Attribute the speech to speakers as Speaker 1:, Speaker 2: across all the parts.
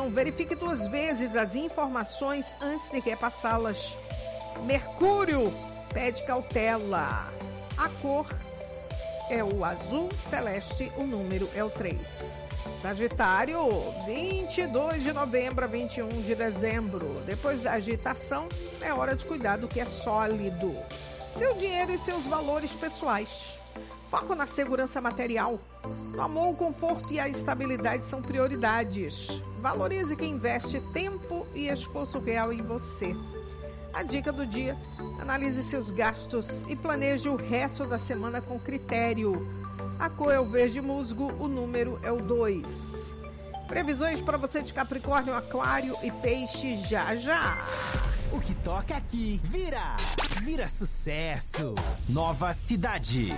Speaker 1: Então, verifique 2 vezes as informações antes de repassá-las. Mercúrio pede cautela. A cor é o azul celeste, o número é o 3. Sagitário, 22 de novembro a 21 de dezembro. Depois da agitação, é hora de cuidar do que é sólido. Seu dinheiro e seus valores pessoais. Foco na segurança material. No amor, o conforto e a estabilidade são prioridades. Valorize quem investe tempo e esforço real em você. A dica do dia: analise seus gastos e planeje o resto da semana com critério. A cor é o verde musgo, o número é o 2. Previsões para você de Capricórnio, Aquário e Peixe já já.
Speaker 2: O que toca aqui vira sucesso. Nova Cidade.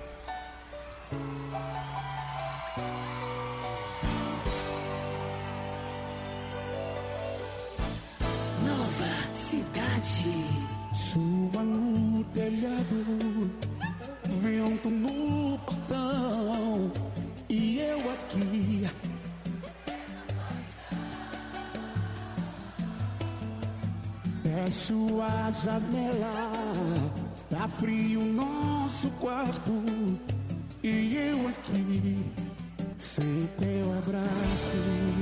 Speaker 3: Nova Cidade.
Speaker 4: Chuva no telhado, vento no portão e eu aqui. Fecho a janela, tá frio nosso quarto e eu aqui sem teu abraço.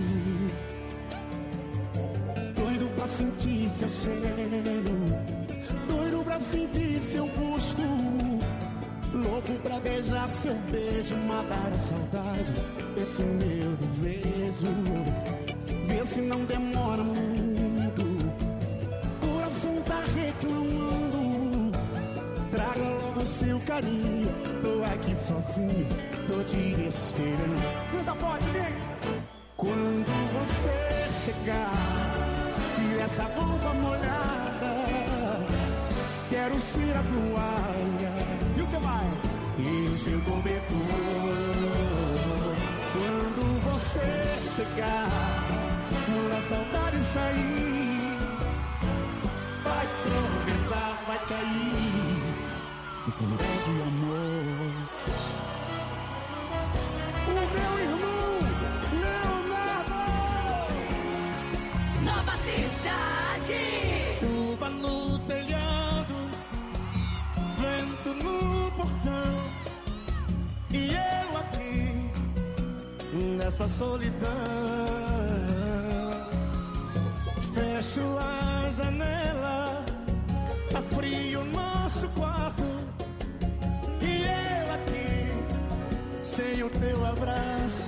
Speaker 4: Doido pra sentir seu cheiro, doido pra sentir seu gosto, louco pra beijar seu beijo, matar a saudade, esse meu desejo. Vê se não demora muito, coração tá reclamando. Traga logo o seu carinho, tô aqui sozinho, tô te esperando. Canta forte, vem! Quando você chegar, tira essa roupa molhada, quero ser a toalha. E o que mais? E o seu cobertor. Quando você chegar, quando a saudade sair, vai tropeçar, vai cair no pé de amor. O meu irmão Leonardo.
Speaker 3: Nova Cidade.
Speaker 4: Chuva no telhado, vento no portão e eu aqui nessa solidão. Fecho a janela, tá frio o nosso quarto e eu aqui sem o teu abraço.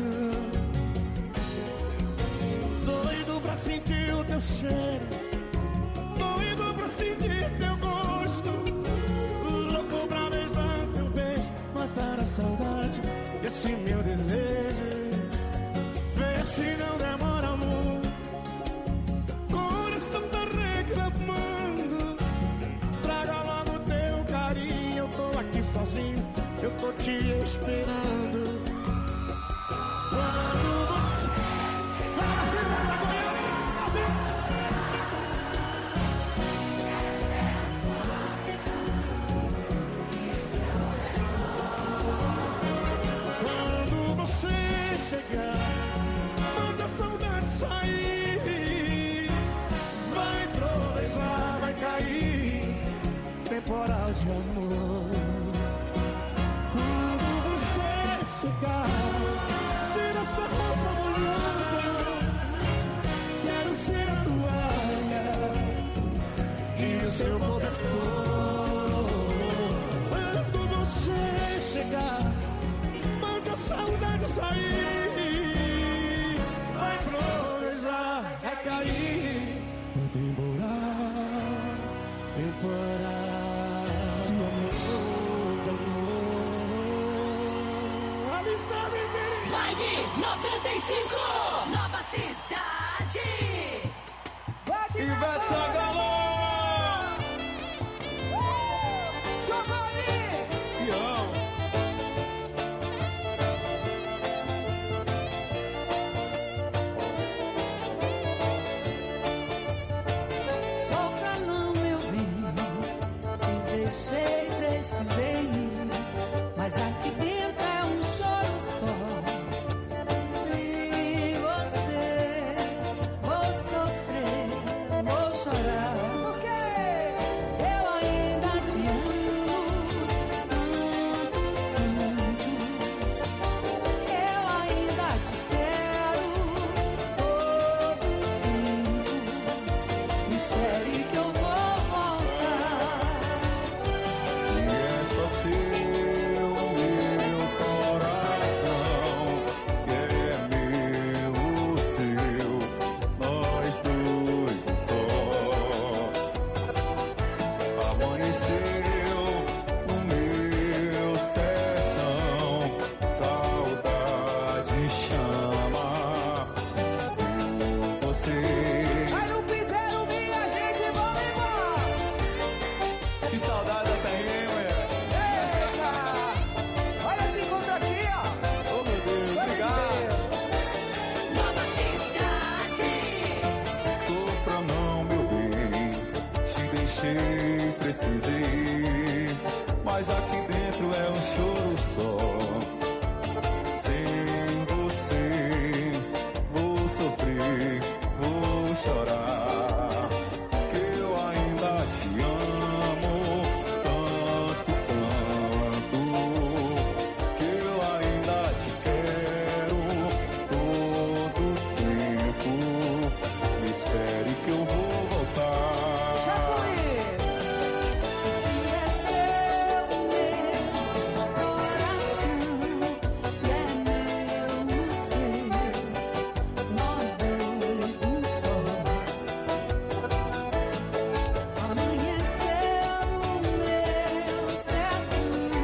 Speaker 4: Doido pra sentir o teu cheiro, doido pra sentir teu gosto, louco pra beijar teu beijo, matar a saudade, esse meu desejo. Vê se não demora muito, coração tá reclamando. Traga logo teu carinho, eu tô aqui sozinho, eu tô te esperando. Quando você... Quando você chegar, manda a saudade sair, vai trovejar, vai cair temporal de amor. Quando você chegar, tira sua roupa molhada, quero ser a toalha e o seu cobertor. Quando você chegar, manda a saudade sair, vai provejar, vai cair no temporal, temporal de amor, de amor. Alexandre Pires.
Speaker 3: Vibe 95. Nova Cidade.
Speaker 5: Ivete Sangalo.
Speaker 6: Sofra não, meu bem, te deixei, precisei ir, mas aqui dentro é um choro só. Sem
Speaker 5: você.
Speaker 6: Vai no piseiro, minha gente, vamos embora.
Speaker 5: Que saudade da terrinha, mulher.
Speaker 6: Eita! Olha esse encontro aqui, ó.
Speaker 5: Oh, meu Deus, obrigado.
Speaker 3: Nova cidade.
Speaker 5: Sofra não, meu bem, te deixei, precisei, mas aqui dentro é um choro só. Sem você, vou sofrer, vou chorar, que eu ainda te amo tanto, tanto, que eu ainda te quero todo tempo. Me espere que eu vou voltar.
Speaker 6: Jacuí! E é seu, meu coração, e é meu, o seu, nós dois num só. Amanheceu no meu sertão,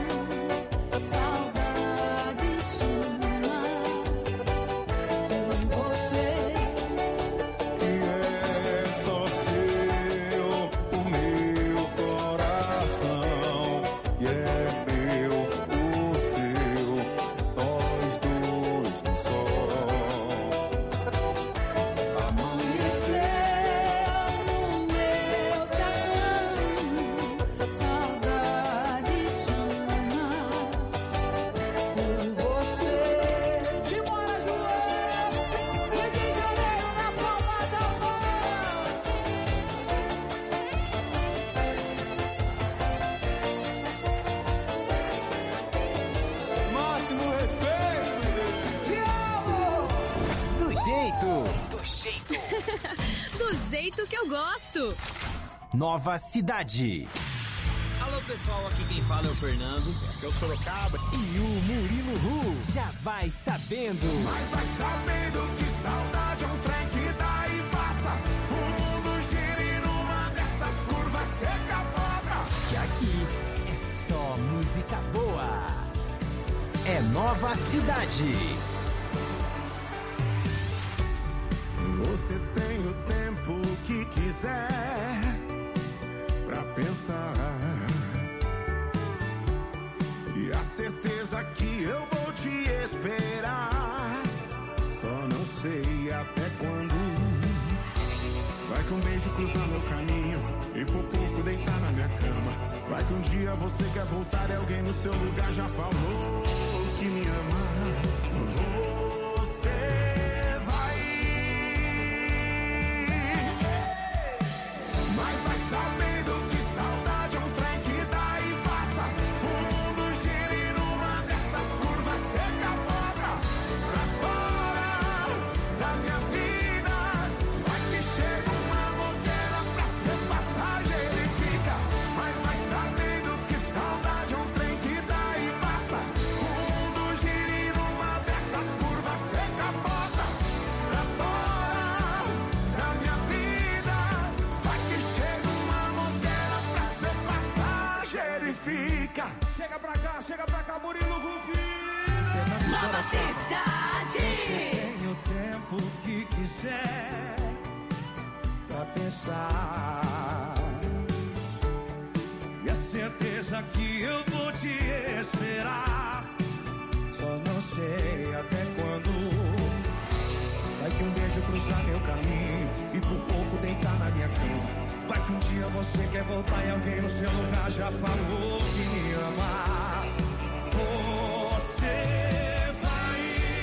Speaker 6: saudade chama por você.
Speaker 5: Que é só seu o meu coração, e é meu o seu, nós dois no sol.
Speaker 6: Amanheceu no meu sertão, saudade chama por você. Simbora, João! Rio de Janeiro na palma da mão!
Speaker 5: Máximo respeito.
Speaker 6: Te amo!
Speaker 2: Do jeito.
Speaker 7: Do jeito que eu gosto.
Speaker 2: Nova cidade.
Speaker 8: Alô pessoal, aqui quem fala é o Fernando. Aqui é o Sorocaba.
Speaker 2: E o Murilo Ru já vai sabendo.
Speaker 4: Mas vai sabendo que saudade é um trem que dá e passa. O mundo gira e numa dessas curvas cê capota.
Speaker 2: Que aqui é só música boa. É Nova Cidade.
Speaker 4: Você tem o tempo que quiser pra pensar, e a certeza que eu vou te esperar. Só não sei até quando. Vai que um beijo cruzar meu caminho e por pouco deitar na minha cama. Vai que um dia você quer voltar e alguém no seu lugar já falou que me ama. Você vai, mas vai sabendo que saudade é um trem que dá e passa. O mundo gira e numa dessas curvas cê capota. Pra fora da minha vida, vai que chega uma moqueira pra ser passageiro e fica. Mas vai sabendo que saudade é um trem que dá e passa. O mundo gira e numa dessas curvas cê capota. Pra fora da minha vida, vai que chega uma moqueira pra ser passageiro e fica. Chega pra cá, Murilo Rufino.
Speaker 3: Nova cidade.
Speaker 4: Tem o tempo que quiser pra pensar, e a certeza que eu vou te esperar. Só não sei até quando. Vai que um beijo cruzar meu caminho e por pouco deitar na minha cama. Vai que um dia você quer voltar e alguém no seu lugar já falou que me ama. Você vai,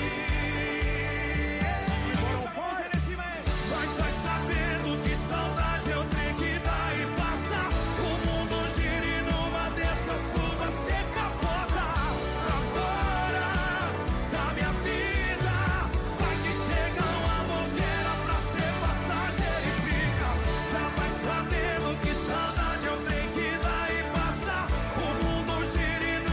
Speaker 4: mas vai sabendo que saudade eu tenho que dar e passa. O mundo gira e numa dessas curvas cê capota. Pra fora da minha vida, vai que chega uma moqueira pra ser passageiro e fica. Mas vai sabendo que saudade eu tenho que dar e passa. O mundo gira e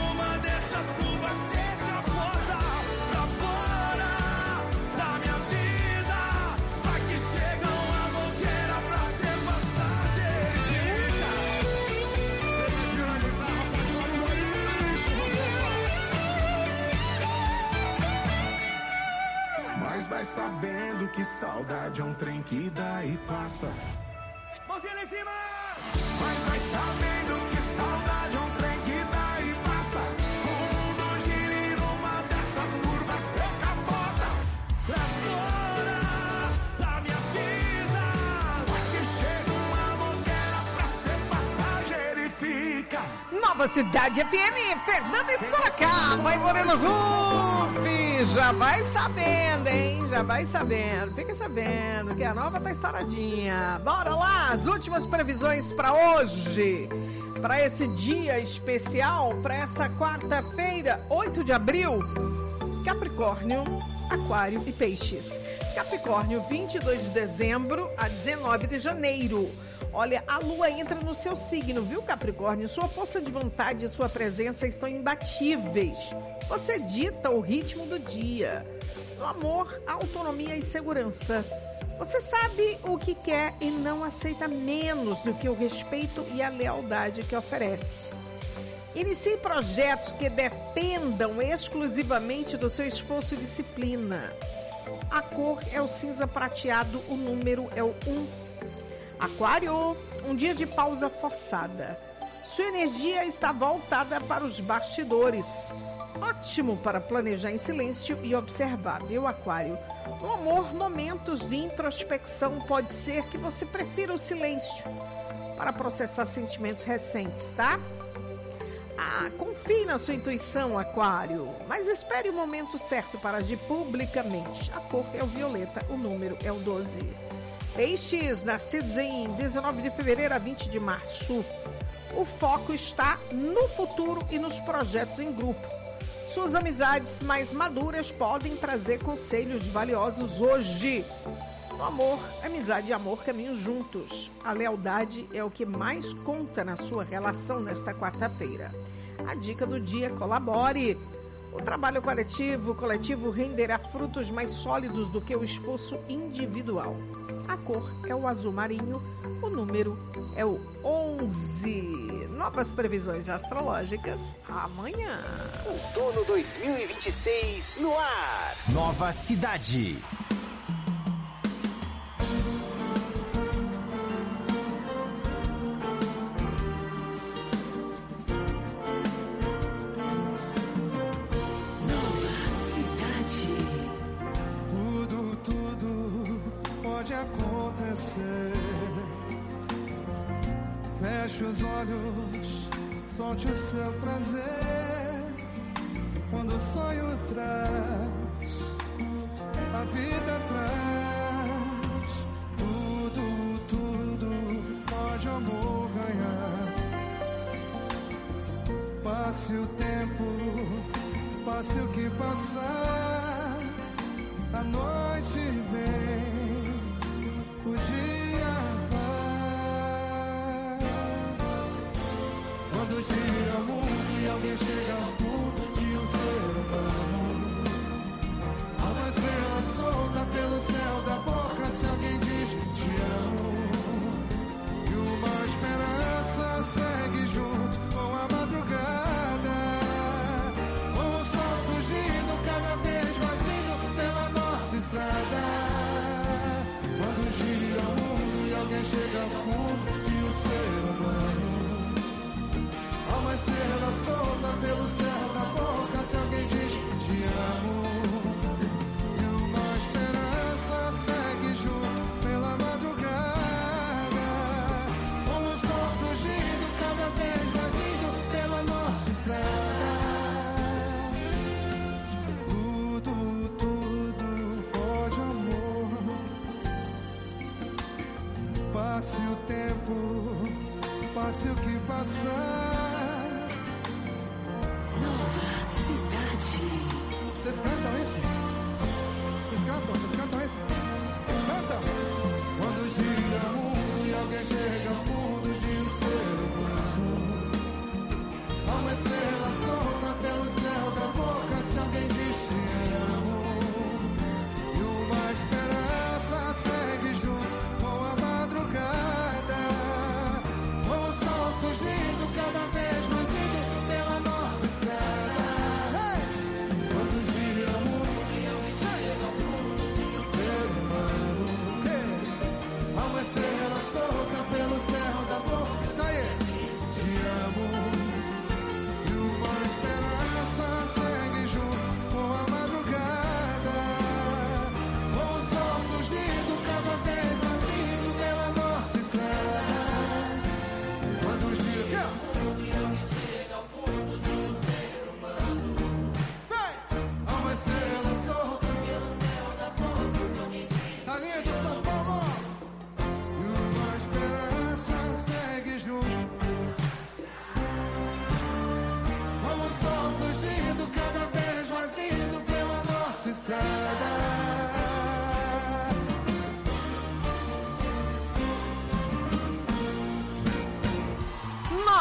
Speaker 5: Saudade é um trem que dá e passa.
Speaker 6: Mãozinha lá em cima!
Speaker 5: Mas vai sabendo que saudade é um trem que dá e passa. O mundo gira e numa dessas curvas cê capota. Pra fora da minha vida, vai que chega um amor que era pra ser passageiro e fica.
Speaker 1: Nova Cidade FM, Fernanda e Sorocaba e Moreno Rufi. Já vai sabendo, hein? Já vai sabendo. Fica sabendo que a nova tá estouradinha. Bora lá, as últimas previsões para hoje. Para esse dia especial, para essa quarta-feira, 8 de abril. Capricórnio, Aquário e Peixes. Capricórnio, 22 de dezembro a 19 de janeiro. Olha, a lua entra no seu signo, viu, Capricórnio? Sua força de vontade e sua presença estão imbatíveis. Você dita o ritmo do dia. No amor, autonomia e segurança. Você sabe o que quer e não aceita menos do que o respeito e a lealdade que oferece. Inicie projetos que dependam exclusivamente do seu esforço e disciplina. A cor é o cinza prateado, o número é o 1. Aquário, um dia de pausa forçada. Sua energia está voltada para os bastidores. Ótimo para planejar em silêncio e observar, viu, Aquário? No amor, momentos de introspecção pode ser que você prefira o silêncio para processar sentimentos recentes, tá? Confie na sua intuição, Aquário, mas espere o momento certo para agir publicamente. A cor é o violeta, o número é o 12. Peixes, nascidos em 19 de fevereiro a 20 de março. O foco está no futuro e nos projetos em grupo. Suas amizades mais maduras podem trazer conselhos valiosos hoje. No amor, amizade e amor caminham juntos. A lealdade é o que mais conta na sua relação nesta quarta-feira. A dica do dia: colabore. O trabalho coletivo renderá frutos mais sólidos do que o esforço individual. A cor é o azul marinho, o número é o 11. Novas previsões astrológicas amanhã.
Speaker 2: Outono 2026 no ar. Nova Cidade.
Speaker 9: Feche os olhos, solte o seu prazer. Quando o sonho traz, a vida traz. Tudo pode o amor ganhar. Passe o tempo, passe o que passar. A noite vem, o dia vai. Quando gira o mundo e alguém chega ao fundo de um ser humano, há uma estrela solta pelo céu da boca se alguém diz te amo. E uma esperança segue junto com a madrugada, com o sol surgindo cada vez mais lindo pela nossa estrada. Quando gira o mundo e alguém chega ao fundo de um ser humano, há uma estrela solta pelo céu da boca se alguém diz te amo. E uma esperança segue junto pela madrugada, com o sol surgindo cada vez mais lindo pela nossa estrada. Tudo pode amor. Passe o tempo, passe o que passar.
Speaker 3: Nova Cidade.
Speaker 9: Vocês cantam isso? Vocês cantam isso? Cantam! Quando gira o mundo e alguém chega ao fundo de um ser humano, há uma estrela solta pelo céu da boca se alguém diz te amo. E uma esperança segue junto com a madrugada, com o sol surgindo cada vez mais lindo pela nossa estrada. Hey! Quando gira o mundo e alguém chega ao fundo de um ser humano,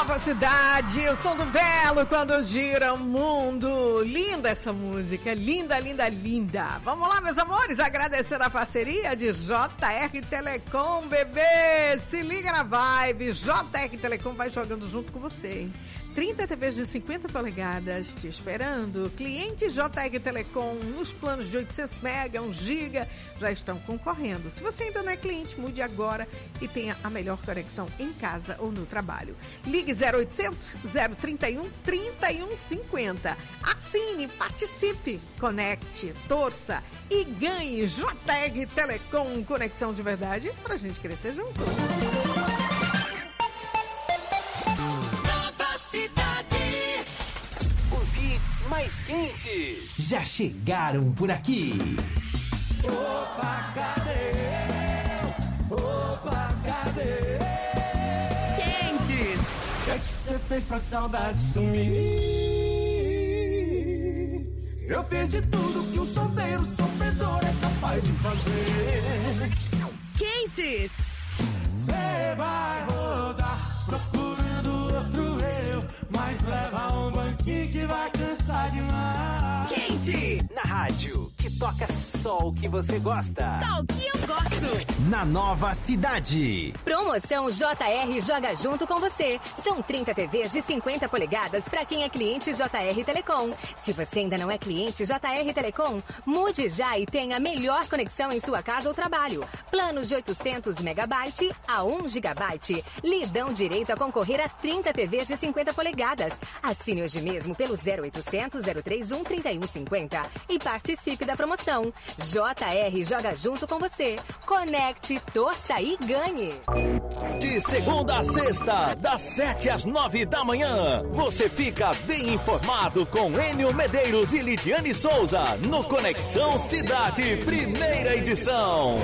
Speaker 1: Nova Cidade, o som do Belo quando gira o mundo. Linda essa música, linda, linda, linda. Vamos lá, meus amores, agradecer a parceria de JR Telecom, bebê. Se liga na vibe, JR Telecom vai jogando junto com você, hein? 30 TVs de 50 polegadas te esperando. Cliente JR Telecom nos planos de 800 mega, 1 giga, já estão concorrendo. Se você ainda não é cliente, mude agora e tenha a melhor conexão em casa ou no trabalho. Ligue 0800 031 3150. Assine, participe, conecte, torça e ganhe JR Telecom, conexão de verdade pra gente crescer junto.
Speaker 2: Os hits mais quentes já chegaram por aqui.
Speaker 9: Opa, cadê? Opa, cadê?
Speaker 1: Quentes.
Speaker 9: O que é que você fez pra saudade sumir? Eu fiz de tudo que um solteiro sofredor é capaz de fazer.
Speaker 7: Quentes.
Speaker 9: Você vai rodar procurando outro eu, mas leva um banquinho que vai cansar demais.
Speaker 7: Quente.
Speaker 2: Na rádio, que toca só o que você gosta.
Speaker 7: Só o que eu gosto.
Speaker 2: Na Nova Cidade.
Speaker 10: Promoção JR joga junto com você. São 30 TVs de 50 polegadas para quem é cliente JR Telecom. Se você ainda não é cliente JR Telecom, mude já e tenha a melhor conexão em sua casa ou trabalho. Planos de 800 megabyte a 1 gigabyte. Lhe dão direito a concorrer a 30 TVs de 50 polegadas. Assine hoje mesmo pelo 0800 031 3150 e participe da promoção. JR joga junto com você. Conecte, torça e ganhe.
Speaker 11: De segunda a sexta, das 7 às 9 da manhã, você fica bem informado com Enio Medeiros e Lidiane Souza no Conexão Cidade, primeira edição.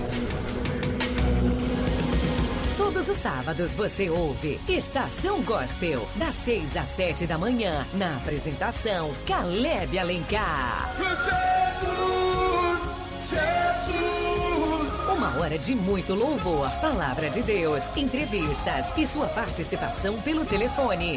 Speaker 12: Todos os sábados você ouve Estação Gospel, das 6 às 7 da manhã, na apresentação Caleb Alencar.
Speaker 9: Jesus, Jesus.
Speaker 12: Uma hora de muito louvor, palavra de Deus, entrevistas e sua participação pelo telefone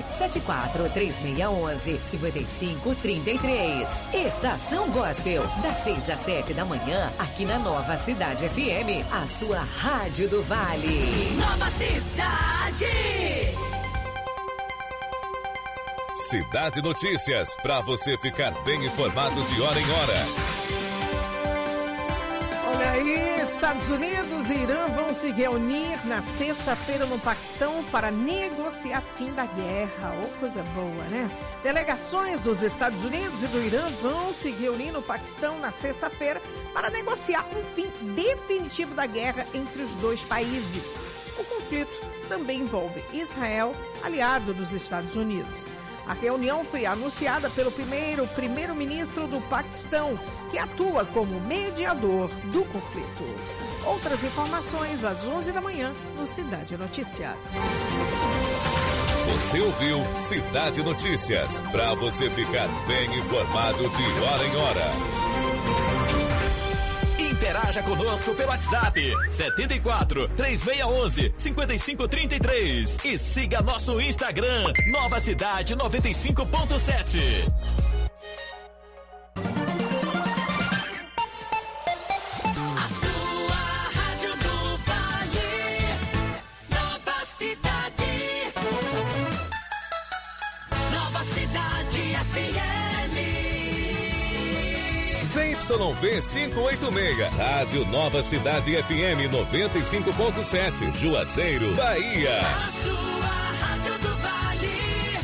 Speaker 12: 74-3611-5533. Estação Gospel, das 6 às 7 da manhã, aqui na Nova Cidade FM, a sua rádio do Vale.
Speaker 3: Nova Cidade.
Speaker 13: Cidade Notícias, para você ficar bem informado de hora em hora.
Speaker 1: Olha aí, Estados Unidos e Irã vão se reunir na sexta-feira no Paquistão para negociar fim da guerra. Oh, coisa boa, né? Delegações dos Estados Unidos e do Irã vão se reunir no Paquistão na sexta-feira para negociar um fim definitivo da guerra entre os dois países. O conflito também envolve Israel, aliado dos Estados Unidos. A reunião foi anunciada pelo primeiro-ministro do Paquistão, que atua como mediador do conflito. Outras informações às 11 da manhã no Cidade Notícias.
Speaker 13: Você ouviu Cidade Notícias, para você ficar bem informado de hora em hora.
Speaker 11: Interaja conosco pelo WhatsApp 74 3611 5533 e siga nosso Instagram Nova Cidade 95.7.
Speaker 3: A sua rádio do Vale. Nova Cidade. Nova Cidade FM.
Speaker 13: ZYV 586, Rádio Nova Cidade FM 95.7, Juazeiro, Bahia.
Speaker 3: A sua rádio do Vale.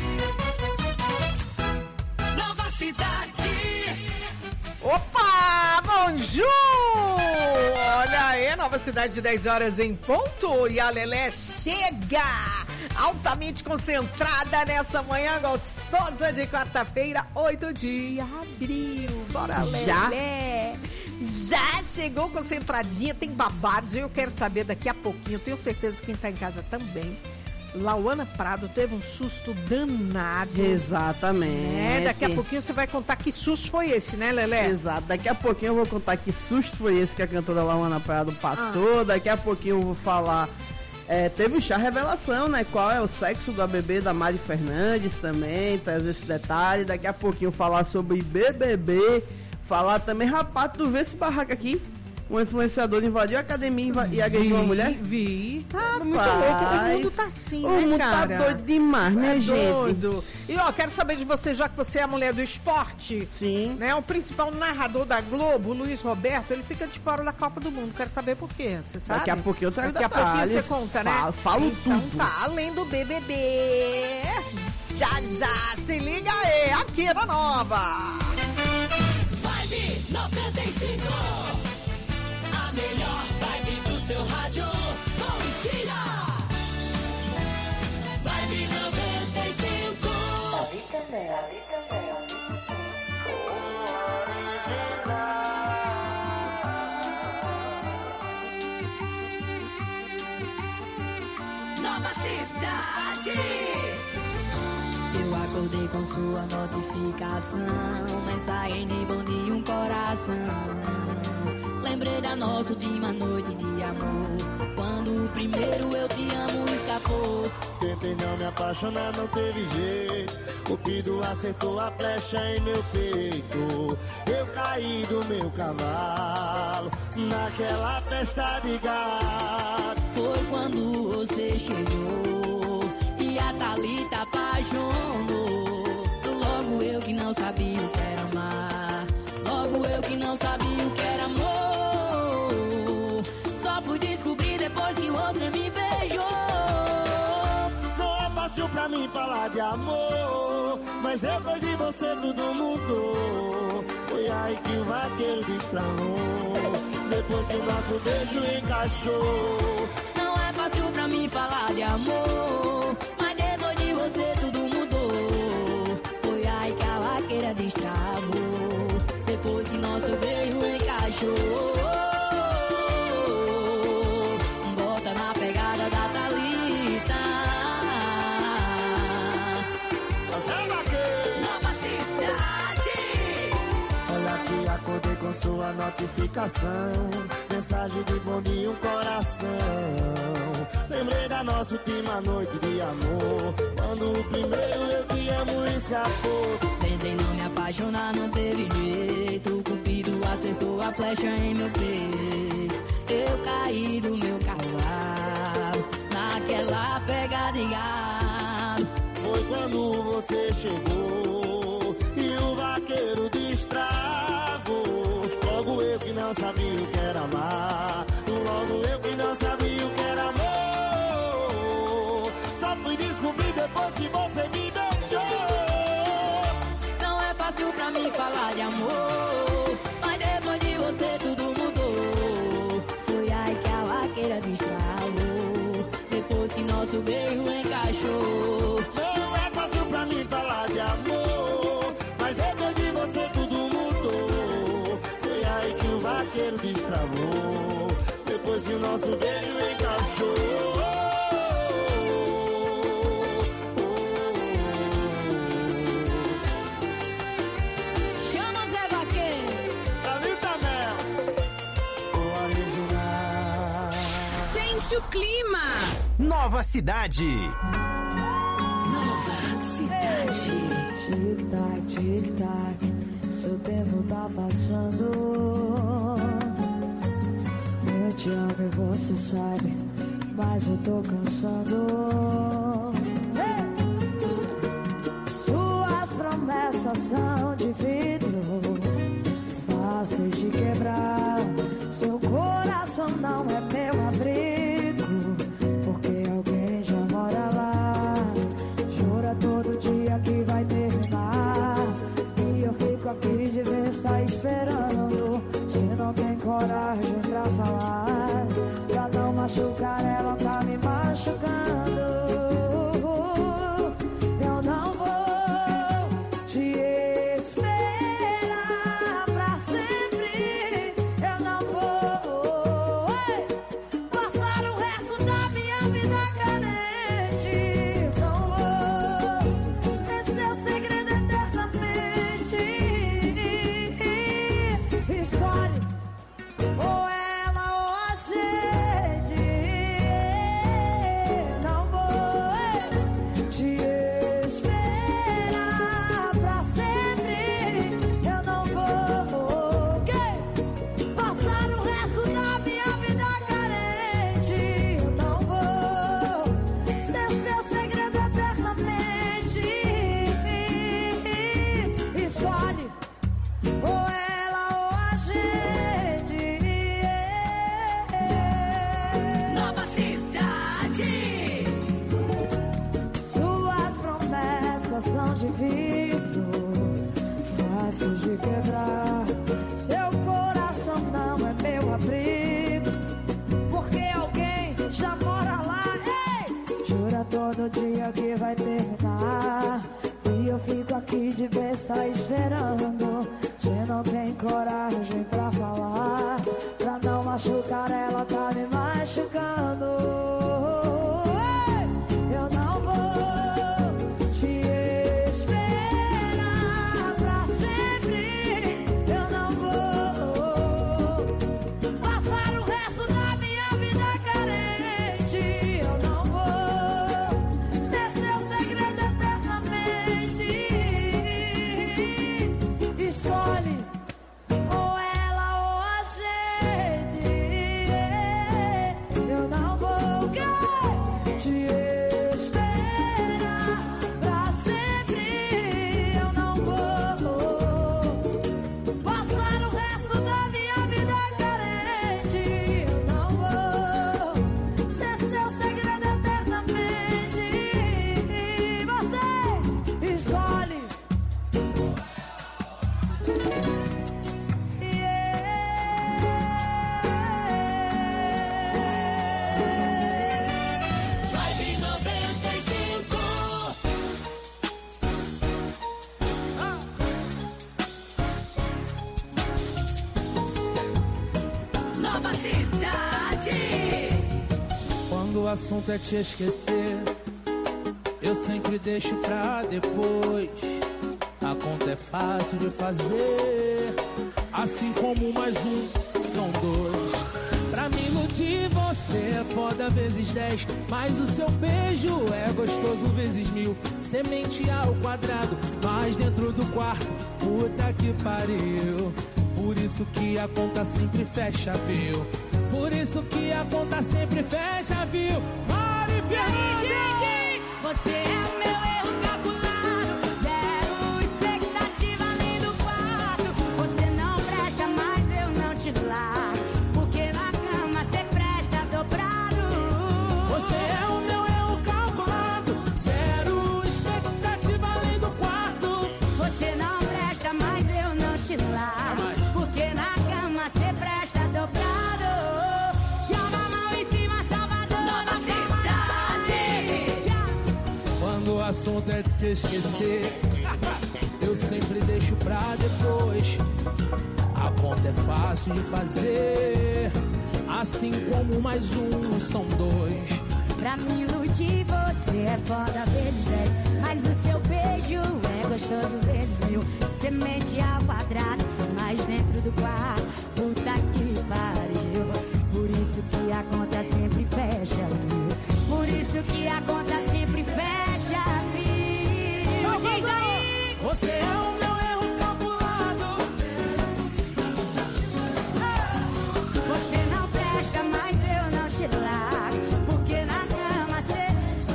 Speaker 3: Nova Cidade.
Speaker 1: Opa, bonjour! Olha aí, Nova Cidade de 10 horas em ponto e a Lelé chega! Altamente concentrada nessa manhã gostosa de quarta-feira, 8 de abril. Bora, Lelé! Já chegou concentradinha, tem babados. Eu quero saber daqui a pouquinho, tenho certeza que quem tá em casa também. Lauana Prado teve um susto danado.
Speaker 14: Exatamente.
Speaker 1: Daqui a pouquinho você vai contar que susto foi esse, né, Lelé?
Speaker 14: Exato. Daqui a pouquinho eu vou contar que susto foi esse que a cantora Lauana Prado passou. Daqui a pouquinho eu vou falar Teve o chá revelação, né? Qual é o sexo da bebê da Mari Fernandes também, traz esse detalhe. Daqui a pouquinho falar sobre BBB, falar também, rapaz, tu vê esse barraco aqui? Um influenciador invadiu a academia e agrediu uma mulher?
Speaker 1: Vi.
Speaker 14: Rapaz,
Speaker 1: muito louco. O mundo tá assim,
Speaker 14: o
Speaker 1: né,
Speaker 14: mundo
Speaker 1: cara?
Speaker 14: tá doido demais, minha gente.
Speaker 1: Doido. E ó, quero saber de você, já que você é a mulher do esporte.
Speaker 14: Sim.
Speaker 1: Né, o principal narrador da Globo, o Luiz Roberto, ele fica de fora da Copa do Mundo. Quero saber por quê, você sabe?
Speaker 14: Daqui a pouquinho eu trago
Speaker 1: Daqui a pouquinho você conta, né?
Speaker 14: Falo
Speaker 1: então,
Speaker 14: tudo.
Speaker 1: Tá, além do BBB. Já, se liga aí, aqui na Nova.
Speaker 3: Vibe 95. A melhor vibe do seu rádio. Bom dia. Vibe 95.
Speaker 15: Ali também.
Speaker 3: Nova Cidade.
Speaker 16: Eu acordei com sua notificação, mensagem de bom dia, um coração. Lembrei da nossa última noite de amor, quando o primeiro eu te amo escapou.
Speaker 4: Tentei não me apaixonar, não teve jeito. Cupido acertou a flecha em meu peito. Eu caí do meu cavalo naquela festa de gato.
Speaker 16: Foi quando você chegou e a Thalita apaixonou. Logo eu que não sabia o que era amar, logo eu que não sabia o que era amor. Só fui descobrir depois que você me beijou.
Speaker 4: Não é fácil pra mim falar de amor, mas depois de você tudo mudou. Foi aí que o vaqueiro destravou, depois que o nosso beijo encaixou.
Speaker 16: Não é fácil pra mim falar de amor, mas depois de você tudo mudou. Foi aí que a vaqueira destravou, depois que nosso beijo encaixou. Bota na pegada da Thalita.
Speaker 3: Nova Cidade.
Speaker 4: Olha que acordei com sua notificação, mensagem de bom dia, um coração. Lembrei da nossa última noite de amor, quando o primeiro eu te amo escapou.
Speaker 16: Tentei não me apaixonar, não teve jeito. O Cupido acertou a flecha em meu peito. Eu caí do meu cavalo naquela pegada de gado.
Speaker 4: Foi quando você chegou e o vaqueiro destravou. Logo eu que não sabia o que era amar, logo eu que não sabia o que era amor. Só fui descobrir depois que você me beijou.
Speaker 16: Não é fácil pra mim falar de amor, mas depois de você tudo mudou. Foi aí que a vaqueira destravou, depois que nosso beijo encaixou.
Speaker 4: Não é fácil pra mim falar de amor, mas depois de você tudo mudou. Foi aí que o vaqueiro destravou, depois que o nosso beijo encaixou.
Speaker 16: Chama Zé Vaqueiro.
Speaker 4: Thalita Mel. Original.
Speaker 7: Sente o clima.
Speaker 2: Nova Cidade.
Speaker 3: Nova Cidade.
Speaker 17: Tic-tac, tic-tac, seu tempo tá passando. Eu te amo e você sabe, mas eu tô cansando. Suas promessas são de vidro, fáceis de quebrar. Seu coração não é meu abrigo, porque alguém já mora lá. Jura todo dia que vai terminar, e eu fico aqui de vez tá esperando. Se não tem coragem pra falar, pra não machucar ela, tá me machucando. Eu não vou te esperar pra sempre. Eu não vou passar o resto da minha vida carente. Não vou ser seu segredo eternamente. Escolhe ou ela ou a gente. que vai terminar. E eu fico aqui de besta esperando. Você não tem coragem pra falar, pra não machucar ela, tá me machucando. Eu não vou te esperar pra sempre. Eu não vou passar o resto da minha vida carente. Eu não vou ser seu segredo eternamente. Escolhe ou ela ou a gente. Eu não vou te esperar pra sempre. Eu não vou passar o resto da minha vida carente. Eu não vou ser seu segredo eternamente. Você escolhe.
Speaker 3: Vibe 95. Nova Cidade.
Speaker 6: Quando o assunto é te esquecer, eu sempre deixo pra depois. A conta é fácil de fazer, assim como mais um são dois. Pra me iludir você é foda vezes 10, mas o seu beijo é gostoso vezes 1000. Semente ao quadrado, mas dentro do quarto, puta que pariu. Por isso que a conta sempre fecha, viu? Por isso que a conta sempre fecha, viu? Mari Fernandes!
Speaker 16: Você é o meu erro calculado, zero expectativa além do quarto. Você não presta, mas eu não te largo, porque na cama você presta dobrado.
Speaker 6: Você é o meu erro calculado, zero expectativa além do quarto.
Speaker 16: Você não presta, mas eu não te largo, porque na cama você presta dobrado. Joga a mão em cima, Salvador.
Speaker 3: Nova Cidade.
Speaker 6: Quando o assunto é te esquecer, eu sempre deixo pra depois. A conta é fácil de fazer, assim como mais um são dois.
Speaker 16: Pra me iludir você é foda vezes 10, mas o seu beijo é gostoso vezes 1000. Semente ao quadrado, mas dentro do quarto, puta que pariu. Por isso que a conta sempre fecha, viu? Por isso que a conta sempre fecha, viu? Diz aí!
Speaker 6: Você é o meu erro calculado.
Speaker 16: Você não presta, mas eu não te largo, porque na cama você...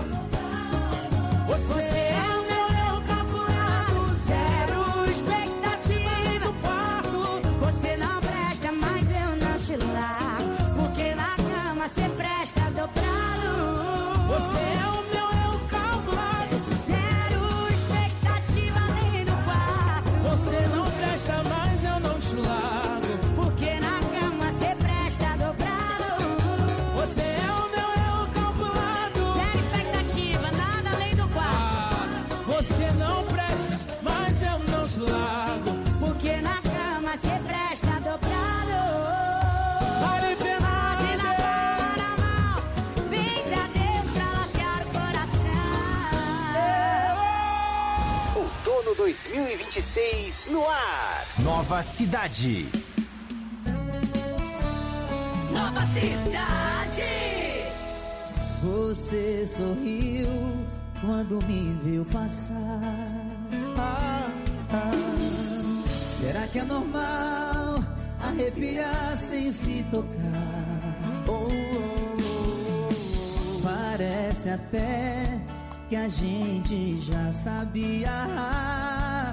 Speaker 16: Você é o meu erro calculado, zero expectativa do quarto. Você não presta, mas eu não te largo, porque na cama você presta dobrado.
Speaker 6: Você é o meu erro calculado,
Speaker 16: zero expectativa além do quarto.
Speaker 6: você não presta, mas eu não te largo,
Speaker 16: porque na cama você presta dobrado.
Speaker 6: você é o meu erro calculado,
Speaker 16: zero expectativa, nada além do quarto.
Speaker 6: você não presta, mas eu não te largo,
Speaker 16: porque na cama você presta dobrado.
Speaker 6: Mari Fernandes.
Speaker 16: Na mão, benze a Deus pra lacear o coração.
Speaker 2: Outono 2026 no ar. Nova Cidade.
Speaker 3: Nova Cidade.
Speaker 15: Você sorriu quando me viu passar. Será que é normal arrepiar sem se tocar? Parece até que a gente já sabia.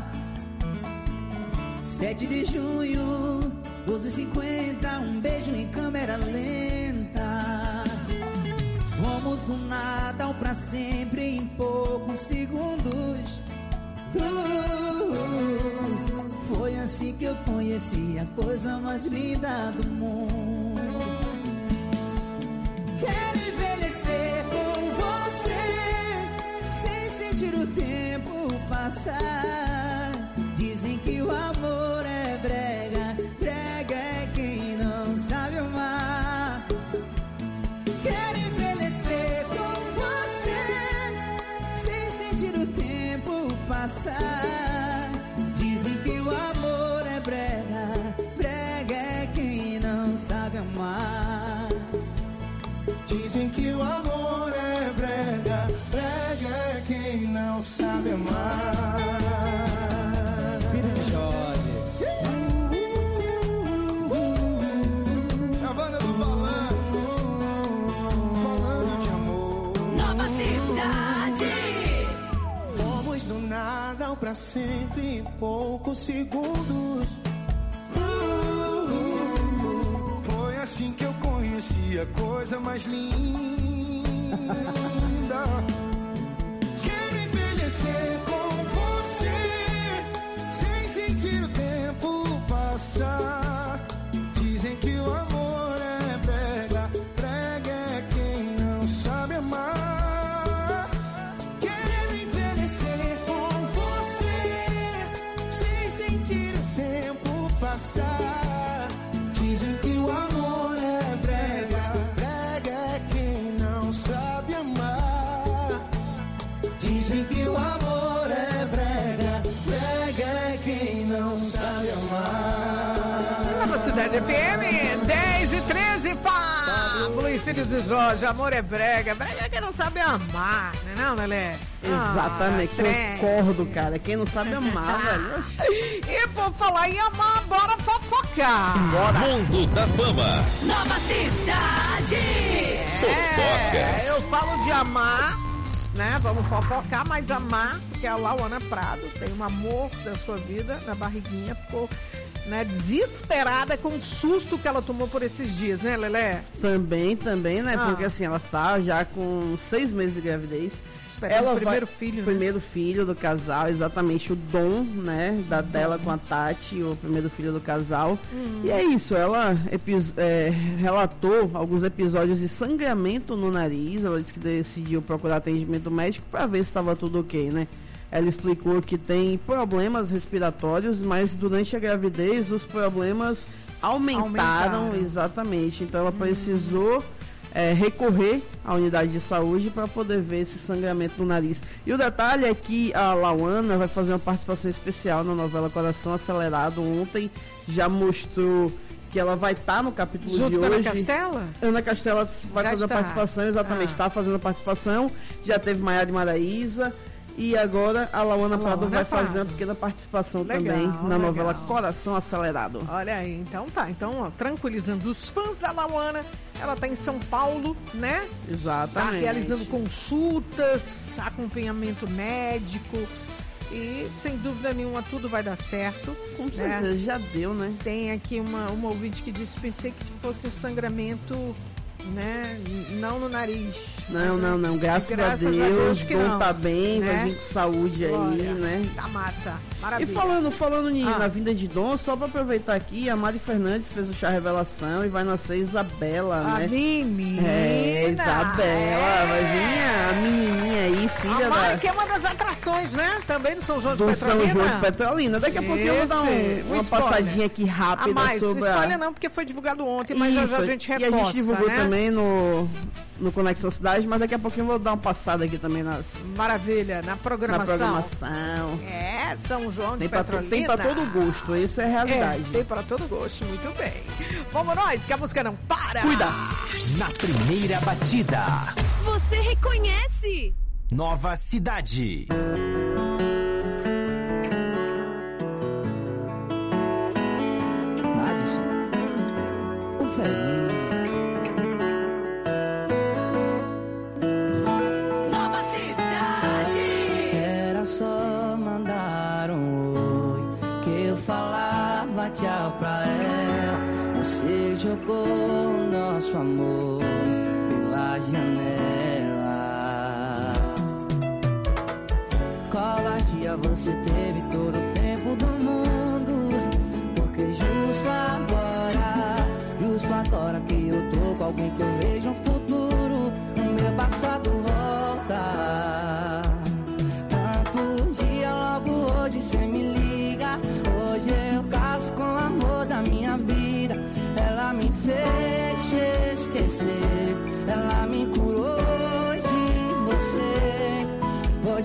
Speaker 15: 7 de junho, 12h50, um beijo em câmera lenta. Fomos do nada ao pra sempre em poucos segundos. Foi assim que eu conheci a coisa mais linda do mundo. Quero envelhecer com você, passar. Dizem que o amor é brega, brega é quem não sabe amar. Quero envelhecer com você, sem sentir o tempo passar. Dizem que o amor é brega, brega é quem não sabe amar.
Speaker 9: Dizem que o amor é brega, brega é quem não sabe amar.
Speaker 15: Filho de Jorge.
Speaker 9: A banda do balanço, falando de amor.
Speaker 3: Nova cidade.
Speaker 9: Fomos do nada ao pra sempre em poucos segundos. Foi assim que eu conheci a coisa mais linda. Quero envelhecer com você, sem sentir o tempo passar. Dizem que o amor é brega, brega é quem não sabe amar. Quero envelhecer com você, sem sentir o tempo passar. Dizem que o amor é brega, brega é quem não sabe amar. Dizem que o amor é brega, brega é quem não sabe amar.
Speaker 1: Nova Cidade FM, 10h13, Pablo e Filhos de Jorge, amor é brega, brega é quem não sabe amar, não é, Lelé?
Speaker 14: Exatamente, concordo, cara. Quem não sabe amar, velho.
Speaker 1: E por falar em amar, bora fofocar.
Speaker 14: Bora.
Speaker 13: Mundo da Fama.
Speaker 3: Nova cidade.
Speaker 13: Fofocas.
Speaker 1: Eu falo de amar, né? Vamos fofocar, mas amar, porque a Lauana Prado tem um amor da sua vida na barriguinha, ficou, né, desesperada com o susto que ela tomou por esses dias, né, Lelé?
Speaker 14: Também, né? Porque assim, ela está já com 6 meses de gravidez.
Speaker 1: Esperando o primeiro filho.
Speaker 14: Primeiro filho do casal, exatamente o Dom, né? Dela com a Tati, o primeiro filho do casal. E é isso, ela relatou alguns episódios de sangramento no nariz. Ela disse que decidiu procurar atendimento médico para ver se estava tudo ok, né? Ela explicou que tem problemas respiratórios, mas durante a gravidez os problemas aumentaram. Exatamente. Então ela precisou recorrer à unidade de saúde para poder ver esse sangramento no nariz. E o detalhe é que a Lauana vai fazer uma participação especial na novela Coração Acelerado. Ontem já mostrou que ela vai estar no capítulo
Speaker 1: junto
Speaker 14: de
Speaker 1: com
Speaker 14: hoje.
Speaker 1: Ana Castela?
Speaker 14: Ana Castela vai
Speaker 1: Já
Speaker 14: fazer
Speaker 1: está.
Speaker 14: a participação, exatamente, está fazendo a participação. Já teve Maiara e Maraísa. E agora a Lauana Prado vai fazer uma pequena participação também na novela Coração Acelerado.
Speaker 1: Olha aí, então tá. Então, ó, tranquilizando os fãs da Lauana, ela tá em São Paulo, né?
Speaker 14: Exatamente.
Speaker 1: Tá realizando consultas, acompanhamento médico e, sem dúvida nenhuma, tudo vai dar certo.
Speaker 14: Com certeza, já deu, né?
Speaker 1: Tem aqui uma ouvinte que disse, pensei que fosse sangramento, né? Não no nariz.
Speaker 14: Não. Graças a Deus,
Speaker 1: que
Speaker 14: Dom
Speaker 1: não,
Speaker 14: tá bem,
Speaker 1: né?
Speaker 14: vai vir com saúde.
Speaker 1: Glória.
Speaker 14: Aí, né?
Speaker 1: Tá massa. Maravilha.
Speaker 14: E falando na vinda de Dom, só pra aproveitar aqui, a Mari Fernandes fez o chá revelação e vai nascer Isabela, né?
Speaker 1: Menina!
Speaker 14: Isabela, vai vir a menininha aí, filha
Speaker 1: a Mari, que é uma das atrações, né? Também do São João de Petrolina.
Speaker 14: São João de Petrolina. Daqui a pouquinho eu vou dar uma passadinha aqui rápida sobre
Speaker 1: spoiler não, porque foi divulgado ontem, mas já a gente reforça,
Speaker 14: e a gente divulgou,
Speaker 1: né?
Speaker 14: também no Conexão Cidade, mas daqui a pouquinho eu vou dar uma passada aqui também
Speaker 1: Maravilha, na programação. São João de Petrolina.
Speaker 14: Tem pra todo gosto, isso é a realidade.
Speaker 1: Tem pra todo gosto, muito bem. Vamos nós, que a música não para.
Speaker 14: Cuida.
Speaker 2: Na primeira batida.
Speaker 7: Você reconhece?
Speaker 2: Nova Cidade.
Speaker 15: O velhinho.
Speaker 3: Nova cidade.
Speaker 15: Era só mandar um oi que eu falava tchau pra ela. Você jogou o nosso amor pela janela. Covardia, você teve todo o tempo do mundo. Porque justo agora que eu tô com alguém que eu vejo um futuro, o meu passado volta. Tanto dia logo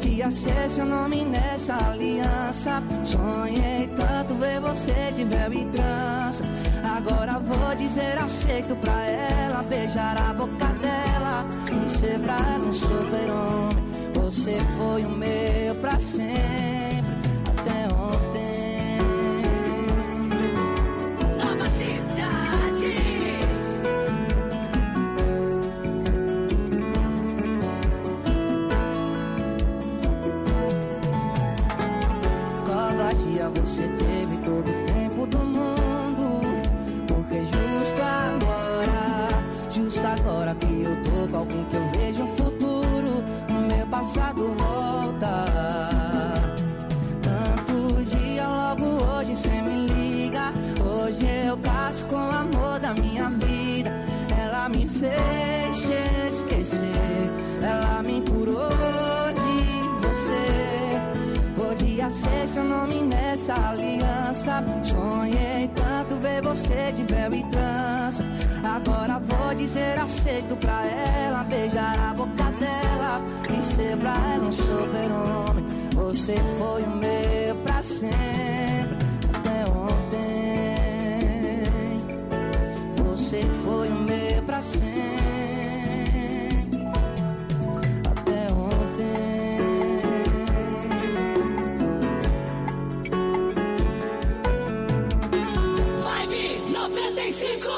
Speaker 15: Podia ser seu nome nessa aliança. Sonhei tanto ver você de véu e trança. Agora vou dizer aceito pra ela, beijar a boca dela e ser pra ela um super-homem. Você foi o meu pra sempre, até ontem.
Speaker 3: Nova Cidade.
Speaker 15: Covardia você teve todo o tempo do mundo, porque justo agora que eu tô com alguém que eu vejo um futuro, o meu passado volta. Tanto dia, logo hoje cê me liga. Hoje eu caso com o amor da minha vida. Ela me fez esquecer, ela me curou de você. Podia ser seu nome nessa aliança. Sonhei tanto ver você de véu e trança. Agora vou dizer aceito pra ela, beijar a boca dela e ser pra ela um super-homem. Você foi o meu pra sempre, até ontem. Você foi o meu pra sempre, até ontem.
Speaker 3: Vibe 95.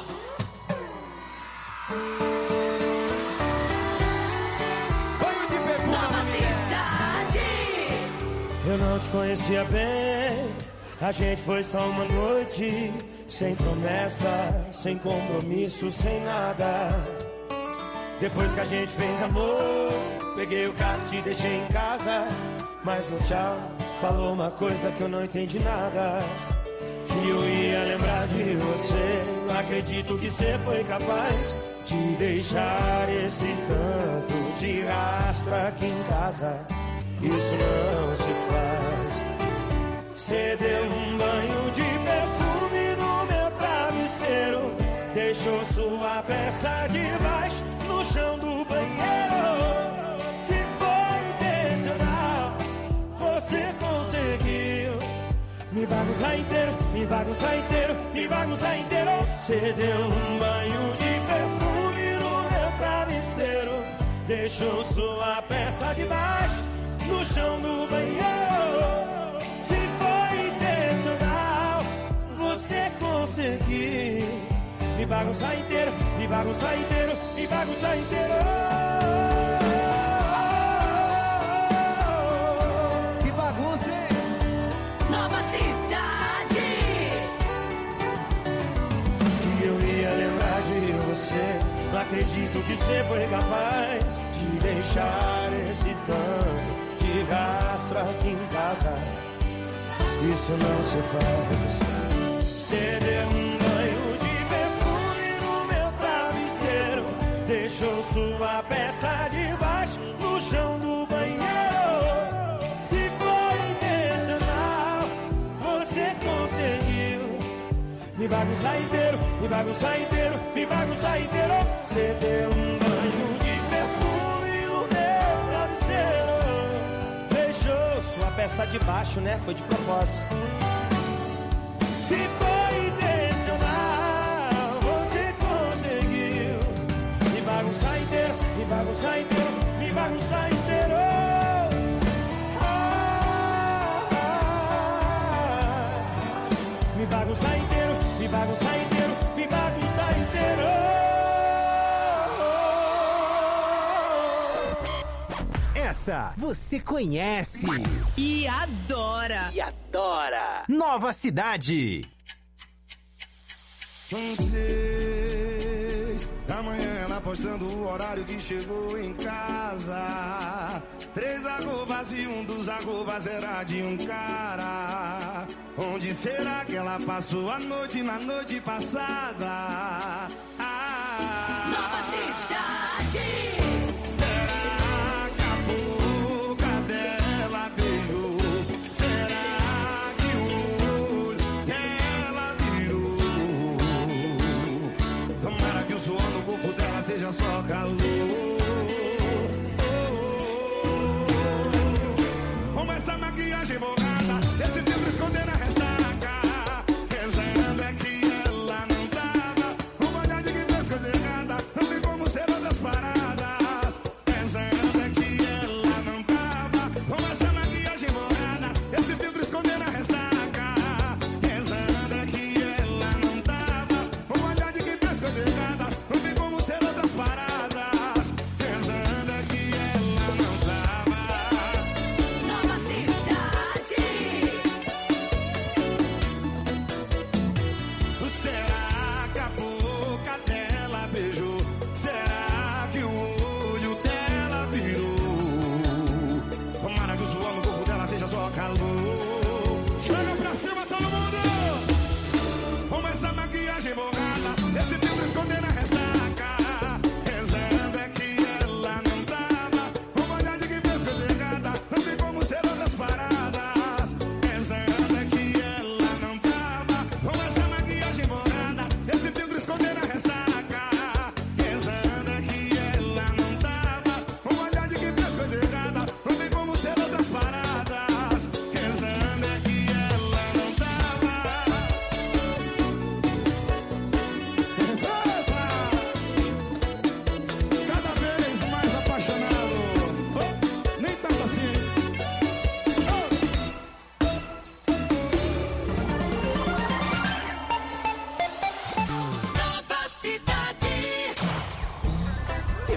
Speaker 3: Nova Cidade.
Speaker 4: Eu não te conhecia bem, a gente foi só uma noite, sem promessa, sem compromisso, sem nada. Depois que a gente fez amor, peguei o carro, te deixei em casa, mas no tchau falou uma coisa que eu não entendi nada. Que eu ia lembrar de você, não acredito que você foi capaz de deixar esse tanto de rastro aqui em casa. Isso não se faz. Você deu um banho de perfume no meu travesseiro, deixou sua peça de baixo no chão do banheiro. Se foi intencional, você conseguiu me bagunçar inteiro, me bagunçar inteiro, me bagunçar inteiro. Você deu um banho de perfume no meu travesseiro, deixou sua peça de baixo no chão do banheiro. Se foi intencional, você conseguiu me bagunçar inteiro, me bagunçar inteiro, me bagunçar inteiro.
Speaker 15: Que bagunça, hein?
Speaker 3: Nova Cidade.
Speaker 4: Que eu ia lembrar de você, não acredito que você foi capaz de deixar esse tanto de rastro aqui em casa. Isso não se faz. Você deu um banho de perfume no meu travesseiro, deixou sua peça de baixo no chão do banheiro. Se foi intencional, você conseguiu me bagunçar inteiro, me bagunçar inteiro, me bagunçar inteiro. Você deu um banho de perfume no meu travesseiro, deixou sua peça de baixo, né? Foi de propósito. Se foi intencional, você conseguiu me bagunçar inteiro, me bagunçar inteiro, me bagunçar inteiro. Me bagunçar inteiro, me bagunçar inteiro, me bagunçar inteiro.
Speaker 2: Essa você conhece
Speaker 18: e adora.
Speaker 2: E adora. Nova Cidade.
Speaker 9: São 6 da manhã, ela postando o horário que chegou em casa. 3 arrobas e um dos arrobas era de um cara. Onde será que ela passou a noite na noite passada?
Speaker 3: Nova Cidade.
Speaker 9: Será que a boca dela beijou? Será que o olho dela virou? Tomara que o suor no corpo dela seja só calor.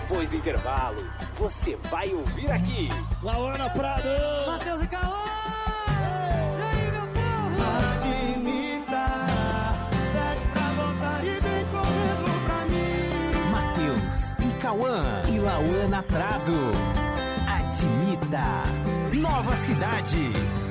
Speaker 2: Depois do intervalo, você vai ouvir aqui.
Speaker 9: Lauana Prado!
Speaker 3: Matheus e Caô!
Speaker 9: E aí, meu povo? Admita, pede pra voltar e vem correndo pra mim.
Speaker 2: Matheus e Cauã e Lauana Prado. Admita. Nova Cidade.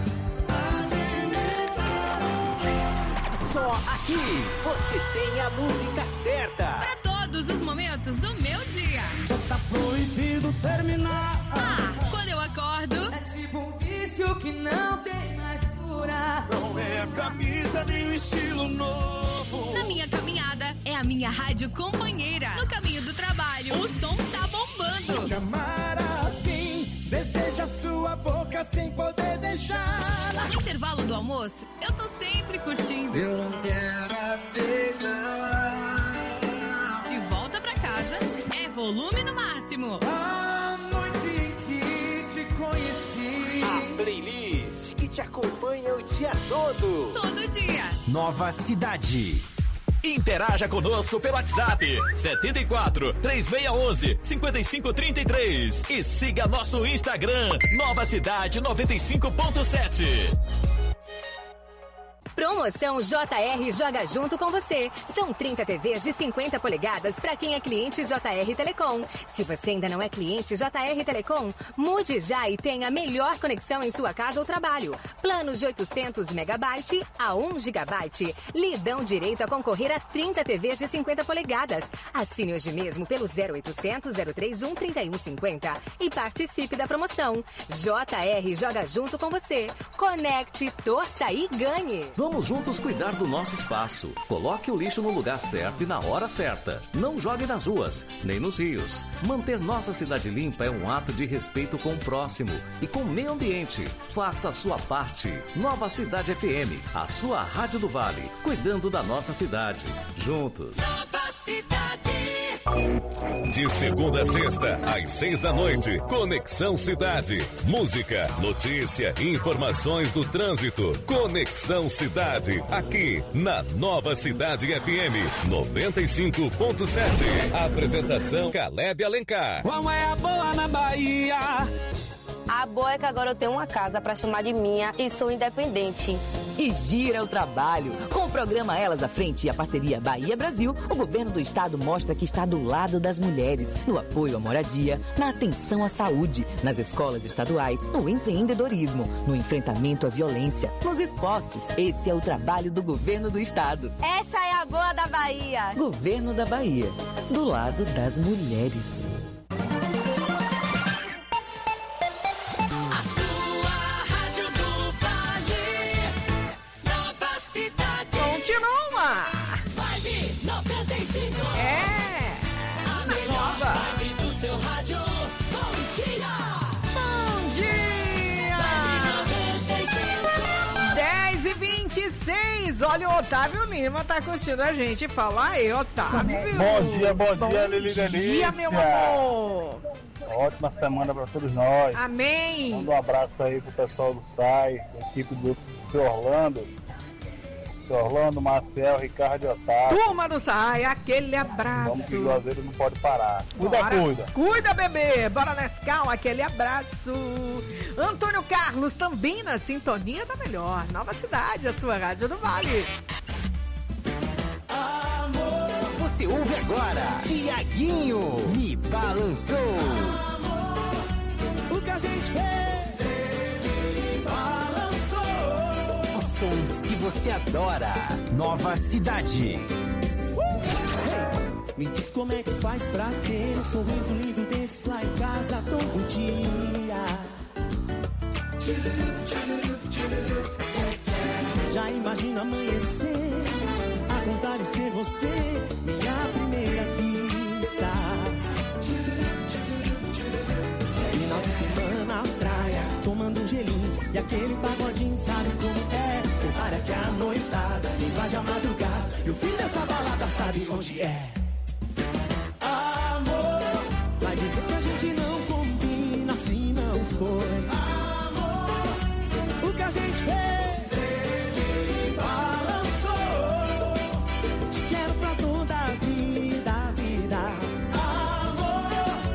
Speaker 2: Só aqui você tem a música certa.
Speaker 7: Pra todos os momentos do meu dia.
Speaker 9: Já tá proibido terminar.
Speaker 7: Quando eu acordo,
Speaker 17: É tipo um vício que não tem mais cura.
Speaker 9: Não é a camisa nem o estilo novo.
Speaker 7: na minha caminhada, é a minha rádio companheira. No caminho do trabalho, o som tá bombando.
Speaker 9: Te amar assim, deseja sua boca sem poder deixar.
Speaker 7: No intervalo do almoço, eu tô sempre curtindo.
Speaker 9: Eu não quero aceitar.
Speaker 7: De volta pra casa, é volume no máximo.
Speaker 9: A noite em que te conheci.
Speaker 2: A playlist que te acompanha o dia todo.
Speaker 7: Todo dia.
Speaker 2: Nova Cidade.
Speaker 11: Interaja conosco pelo WhatsApp 74 3611 5533 e siga nosso Instagram Nova Cidade 95.7.
Speaker 10: Promoção JR Joga Junto com você. São 30 TVs de 50 polegadas para quem é cliente JR Telecom. Se você ainda não é cliente JR Telecom, mude já e tenha a melhor conexão em sua casa ou trabalho. Planos de 800 MB a 1 GB lhe dão direito a concorrer a 30 TVs de 50 polegadas. Assine hoje mesmo pelo 0800 031 3150 e participe da promoção. JR Joga Junto com você. Conecte, torça e ganhe.
Speaker 19: Vamos juntos cuidar do nosso espaço. Coloque o lixo no lugar certo e na hora certa. Não jogue nas ruas, nem nos rios. Manter nossa cidade limpa é um ato de respeito com o próximo e com o meio ambiente. Faça a sua parte. Nova Cidade FM, a sua rádio do Vale, cuidando da nossa cidade. Juntos.
Speaker 3: Nova Cidade.
Speaker 13: De segunda a sexta, às 6 da noite, Conexão Cidade. Música, notícia, informações do trânsito. Conexão Cidade, aqui na Nova Cidade FM 95.7. Apresentação Caleb Alencar.
Speaker 20: Qual é a boa na Bahia?
Speaker 21: A boa é que agora eu tenho uma casa pra chamar de minha e sou independente.
Speaker 22: E gira o trabalho. Com o programa Elas à Frente e a parceria Bahia-Brasil, o governo do estado mostra que está do lado das mulheres, no apoio à moradia, na atenção à saúde, nas escolas estaduais, no empreendedorismo, no enfrentamento à violência, nos esportes. Esse é o trabalho do governo do estado.
Speaker 21: Essa é a boa da Bahia.
Speaker 22: Governo da Bahia, do lado das mulheres.
Speaker 1: Continua!
Speaker 3: Vibe 95.
Speaker 1: É!
Speaker 3: A melhor vibe do seu rádio. Bom dia!
Speaker 1: Bom dia!
Speaker 3: Vibe
Speaker 1: 95. 10h26. Olha, o Otávio Lima tá curtindo a gente. Fala aí, Otávio.
Speaker 23: Bom dia, Lili Delícia.
Speaker 1: Bom dia, meu amor.
Speaker 23: Ótima semana pra todos nós.
Speaker 1: Amém.
Speaker 23: Manda um abraço aí pro pessoal do SAI, da equipe do seu Orlando. Orlando, Marcel, Ricardo e Otávio.
Speaker 1: Turma do SAI, aquele abraço.
Speaker 23: Vamos que o Juazeiro não pode parar. Cuida.
Speaker 1: Cuida, bebê. Bora Nescau, aquele abraço. Antônio Carlos também na sintonia da melhor. Nova Cidade, a sua rádio do Vale.
Speaker 2: Amor. Você ouve agora Tiaguinho Me Balançou.
Speaker 9: Amor, o que a gente fez?
Speaker 2: Sons que você adora. Nova Cidade.
Speaker 9: Hey, me diz como é que faz pra ter um sorriso lindo desse lá em casa todo dia. Já imagino amanhecer, acordar e ser você, minha primeira vista. Final de semana à praia, tomando um gelinho e aquele pagodinho, sabe como é? Para que a noitada invade a madrugada e o fim dessa balada sabe onde é. Amor, vai dizer que a gente não combina, assim não foi. Amor, o que a gente fez? Você me balançou. Te quero pra toda a vida, vida. Amor,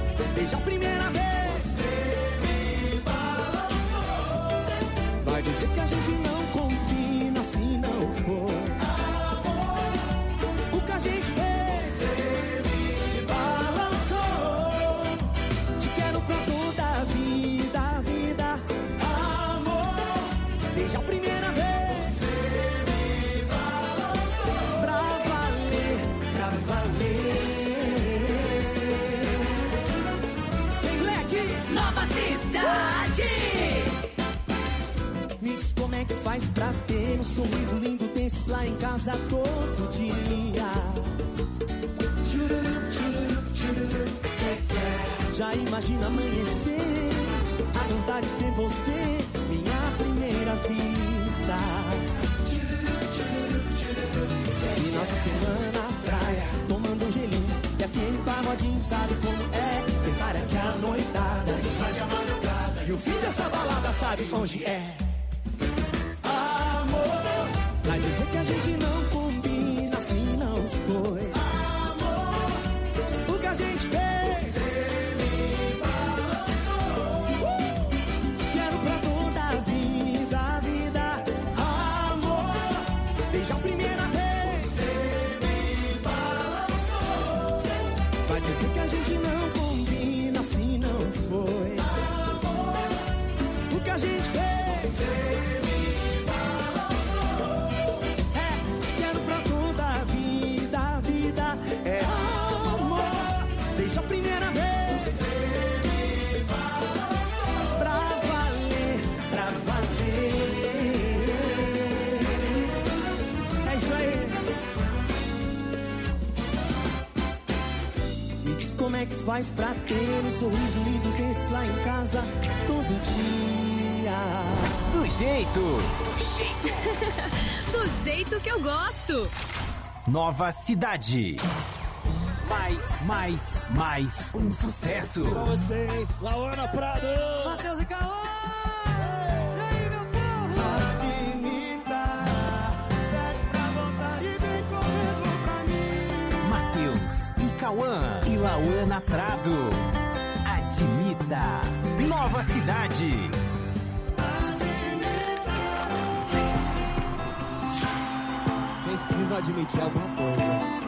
Speaker 4: faz pra ter um sorriso lindo desse lá em casa todo dia? Chururup, chururup, chururup, já imagina amanhecer, acordar sem você, minha primeira vista. Final de semana, praia, tomando um gelinho, e aquele pagodinho sabe como é. Prepara que a noitada invade a madrugada, e o fim dessa balada sabe onde é. Amor, vai dizer que a gente não combina, assim não foi. Amor, o que a gente fez. Você me balançou, quero pra toda a vida, a vida. Amor, desde a primeira vez. Você me balançou, vai dizer que a gente não combina, assim não foi. Amor, o que a gente fez. Você me balançou, quero pra toda a vida, a vida. É amor, desde a primeira vez. Você me balançou, pra valer, pra valer. É isso aí. Me diz como é que faz pra ter um sorriso lindo desse lá em casa todo dia.
Speaker 2: Do jeito.
Speaker 7: Do jeito que eu gosto.
Speaker 2: Nova Cidade. Mais um sucesso.
Speaker 4: Com vocês, Lauana Prado,
Speaker 7: Matheus e Cauã.
Speaker 4: E aí, meu povo? Admita, pede pra voltar e vem correndo pra mim.
Speaker 2: Matheus e Cauã e Lauana Prado. Admita. Nova Cidade.
Speaker 4: Vocês precisam admitir alguma coisa.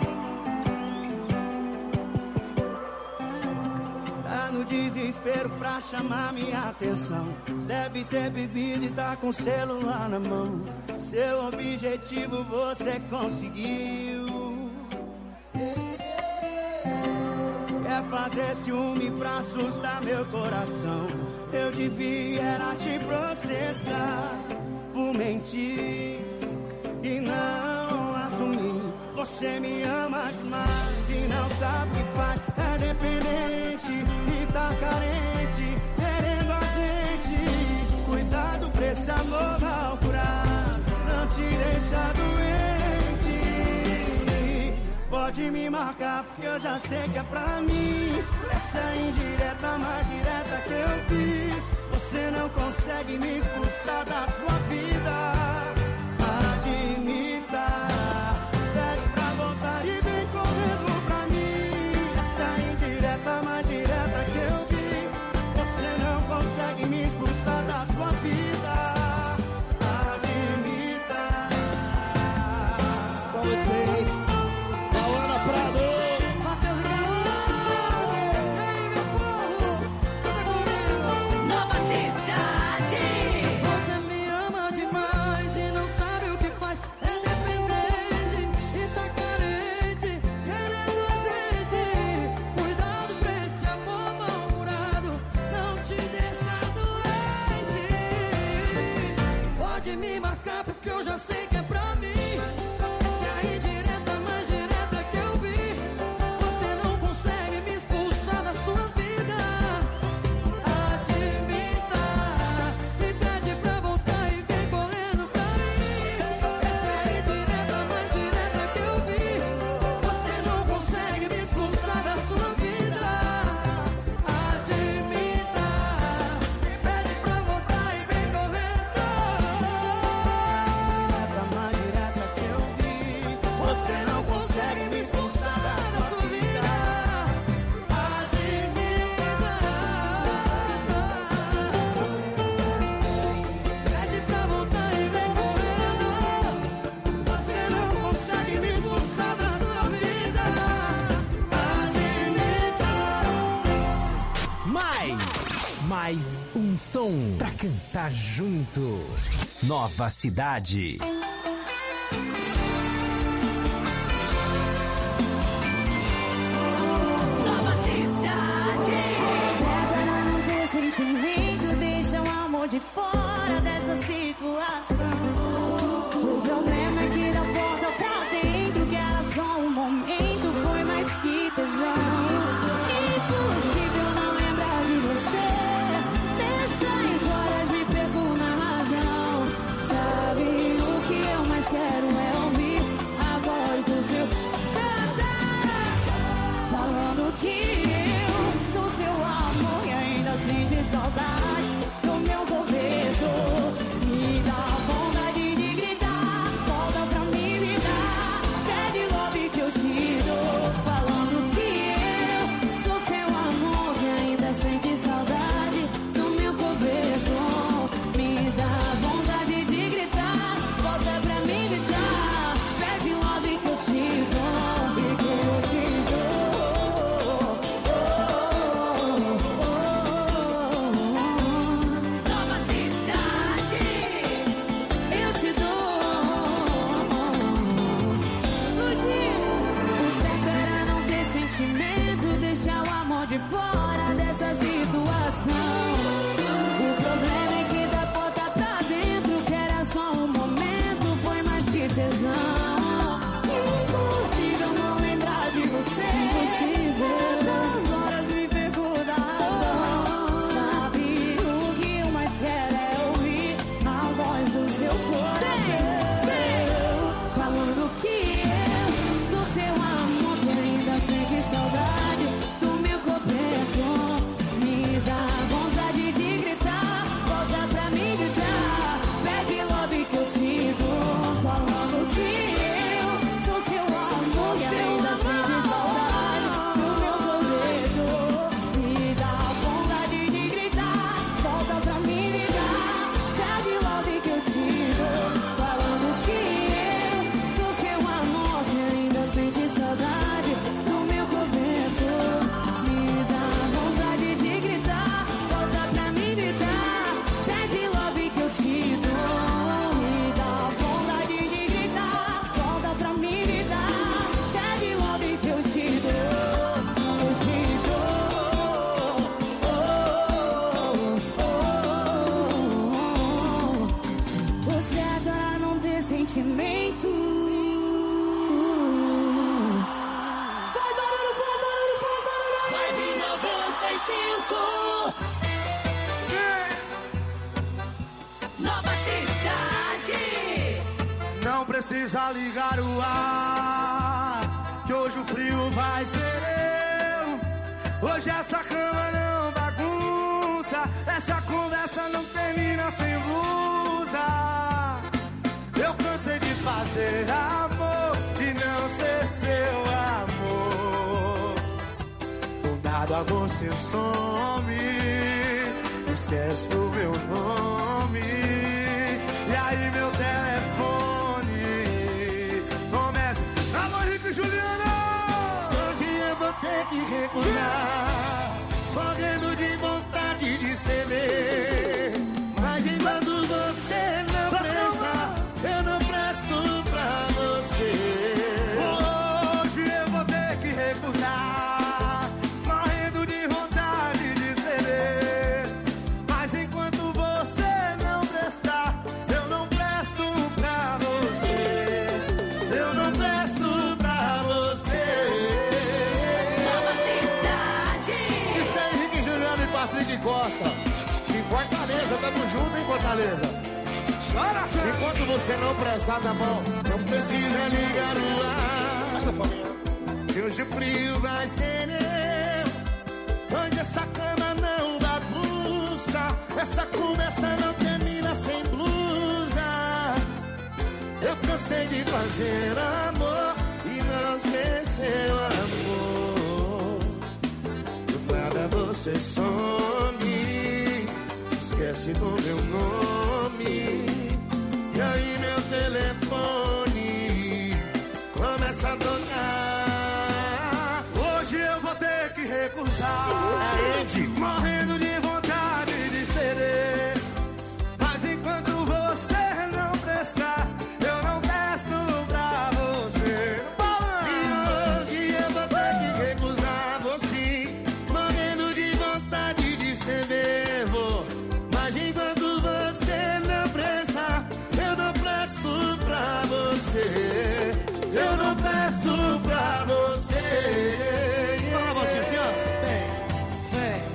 Speaker 4: Tá no desespero pra chamar minha atenção. Deve ter bebido e tá com o celular na mão. Seu objetivo você conseguiu. Quer fazer ciúme pra assustar meu coração. Eu devia era te processar por mentir e não assumir. Você me ama demais e não sabe o que faz. É dependente e tá carente, querendo a gente. Cuidado pra esse amor mal curar, não te deixa doente. Pode me marcar porque eu já sei que é pra mim. Essa é indireta mais direta que eu vi. Você não consegue me expulsar da sua vida. Admita, pede pra voltar e vem correndo pra mim. Essa indireta mais direta que eu vi. Você não consegue me expulsar da sua vida. Admita. Com vocês, Lauana Prado,
Speaker 7: Matheus e Cauã. Ei, meu povo, canta comigo. Nova Cidade.
Speaker 4: você me ama demais e não sabe o que faz. É dependente e tá carente, querendo a gente. Cuidado pra esse amor mal curado, não te deixa doente. Pode me marcar porque eu já sei que é pra mim. Essa é a indireta mais direta que eu vi. Você não consegue me expulsar da sua vida. Admita, me pede pra voltar e vem correndo pra mim. Essa é a indireta mais direta que eu vi. Você não consegue me expulsar da sua vida. Admita, pede pra voltar e vem correndo. Essa é a indireta mais direta que eu vi. Você não consegue me expulsar da sua vida. Pede pra voltar e vem correndo. Você não consegue me expulsar da sua vida.
Speaker 2: Mais um som pra cantar junto. Nova Cidade.
Speaker 7: Nova Cidade.
Speaker 17: Agora não ter sentimento, deixa o amor de fora dessa situação.
Speaker 9: precisa ligar o ar, que hoje o frio vai ser eu. Hoje essa cama não bagunça, essa conversa não termina sem blusa. Eu cansei de fazer amor e não ser seu amor. Do nada você some, esquece do meu nome. E aí meu telefone começa: alô, Henrique e Juliana.
Speaker 4: Hoje eu vou ter que recusar, morrendo de vontade de ceder. Mas enquanto você não presta, eu não presto pra você.
Speaker 9: Hoje eu vou ter que recusar, morrendo de vontade de ceder. Mas enquanto você não prestar, eu não presto pra você. Eu não presto pra você.
Speaker 3: Nova Cidade.
Speaker 4: Isso aí, Henrique, Juliano e Patrick Costa. Em Fortaleza, tamo junto em Fortaleza.
Speaker 9: Chora, Sam.
Speaker 4: Enquanto você não prestar na mão, não precisa ligar o ar. Que hoje o frio vai ser eu. Onde essa cama não bagunça, essa conversa não termina sem blusa. Eu cansei de fazer amor e não ser seu amor. Do nada você some, esquece do meu nome. E aí meu telefone começa a tocar.
Speaker 9: Hoje eu vou ter que recusar,
Speaker 4: Morrendo